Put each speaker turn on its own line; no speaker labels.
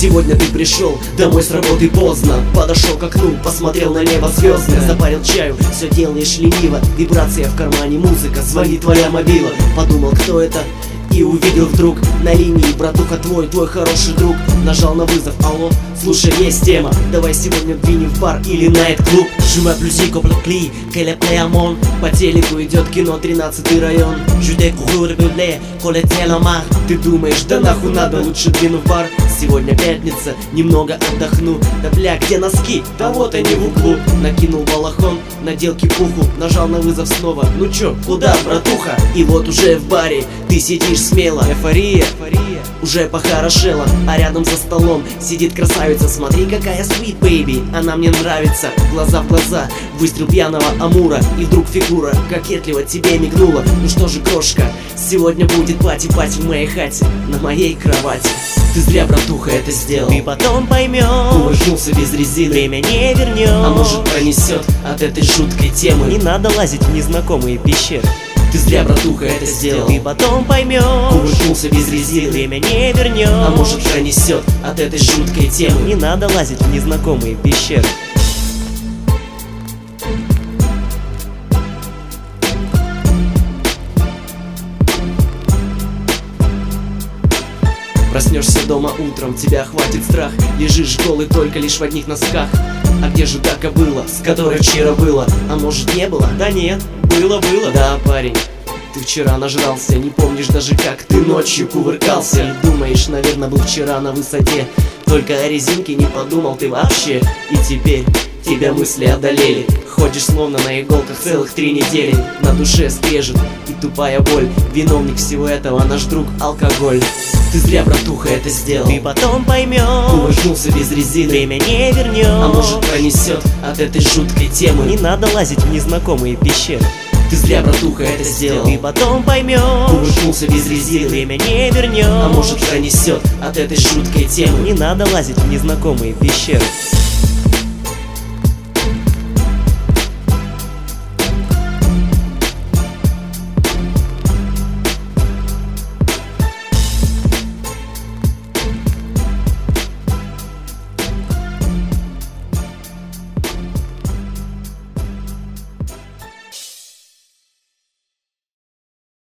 Сегодня ты пришел домой с работы поздно, подошел к окну, посмотрел на небо звездное, запарил чаю, все делаешь лениво, вибрация в кармане, музыка, звонит твоя мобила. Подумал, кто это, и увидел вдруг на линии братуха твой хороший друг. Нажал на вызов, алло, слушай, есть тема, давай сегодня двинем в бар или найт-клуб. Je m'appelle Zico Plakli, qu'elle est play à mon. По телеку идет кино, 13-й район. Je découvre le blé, qu'on était la mar. Ты думаешь, да нахуй надо, лучше двину в бар. Сегодня пятница, немного отдохну. Да бля, где носки? Да вот они в углу. Накинул балахон, надел кипуху, нажал на вызов снова. Ну чё, куда, братуха? И вот уже в баре ты сидишь смело. Эйфория уже похорошела, а рядом за столом сидит красавица. Смотри, какая sweet baby, она мне нравится. Глаза в глаза, выстрел пьяного амура. И вдруг фигура кокетливо тебе мигнула. Ну что же, крошка, сегодня будет пати-пати в моей хате, на моей кровати. Ты зря, братуха, это сделал.
Ты потом поймешь,
кувыркнулся без резины,
время не вернешь.
А может, пронесет от этой жуткой темы.
Не надо лазить в незнакомые пещеры.
Ты зря, братуха, это сделал.
Ты потом поймешь,
кувыркнулся без резины,
время не вернешь.
А может, пронесет от этой жуткой темы.
Не надо лазить в незнакомые пещеры.
Проснешься дома утром, тебя охватит страх. Лежишь голый только лишь в одних носках. А где же та кобыла, с которой вчера было? А может, не было?
Да нет, было.
Да, парень, ты вчера нажрался, не помнишь даже, как ты ночью кувыркался. И думаешь, наверное, был вчера на высоте, только о резинке не подумал ты вообще. И теперь тебя мысли одолели, ходишь словно на иголках целых 3 недели. На душе скрежет и тупая боль, виновник всего этого наш друг алкоголь. Ты зря, братуха, это сделал.
Ты потом поймешь,
кувыркнулся без резины,
время не вернешь.
А может, пронесет от этой жуткой темы.
Не надо лазить в незнакомые пещеры.
Ты зря, братуха, это сделал.
Ты потом поймешь,
кувыркнулся без резины,
время не вернешь.
А может, пронесет от этой жуткой темы.
Не надо лазить в незнакомые пещеры.